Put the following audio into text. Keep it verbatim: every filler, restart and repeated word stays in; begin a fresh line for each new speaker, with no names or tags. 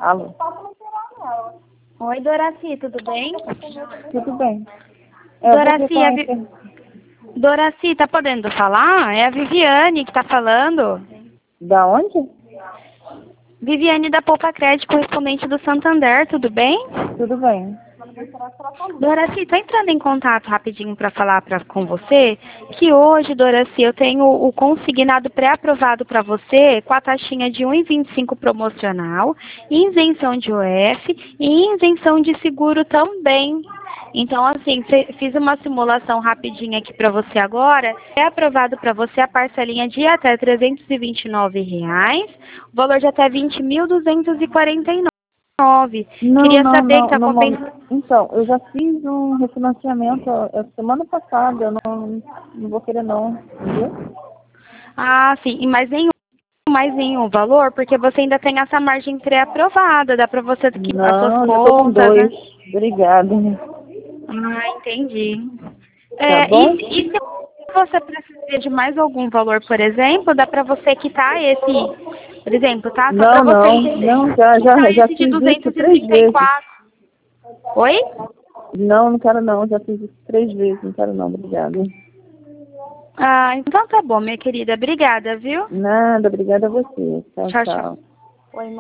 Alô?
Oi, Doraci, tudo bem?
Tudo bem. É,
Doraci,
você
a
tá...
Vi... Doraci, tá podendo falar? É a Viviane que tá falando.
Da onde?
Viviane da Poupa Crédito, correspondente do Santander, tudo bem?
Tudo bem.
Doraci, tô entrando em contato rapidinho para falar pra, com você que hoje, Doraci, eu tenho o consignado pré-aprovado para você com a taxinha de um e vinte e cinco promocional, isenção de O F e isenção de seguro também. Então, assim, fe- fiz uma simulação rapidinha aqui para você agora. É aprovado para você a parcelinha de até trezentos e vinte e nove reais, o valor de até vinte mil duzentos e quarenta e nove.
Não,
Queria
não,
saber que
não,
está
no
compensando.
momento. Então, eu já fiz um refinanciamento a semana passada, eu não, não vou querer não, entendeu?
Ah, sim. E mais nenhum, mais nenhum valor, porque você ainda tem essa margem pré-aprovada, dá para você que as suas
Não, já tô com
contas,
dois.
né?
Obrigada.
Ah, entendi.
Tá
É,
bom?
e, e se você precisar de mais algum valor, por exemplo, dá para você quitar esse, por exemplo, tá? Só para
Não,
você
não, não, já, já,
quitar
já
esse de
fiz isso
duzentos e
três
trinta e
vezes.
quatro. Oi?
Não, não quero não, já fiz isso três vezes, não quero não, obrigada.
Ah, então tá bom, minha querida. Obrigada, viu?
Nada, obrigada a você. Tchau,
Tchau, tchau.
tchau.
Oi,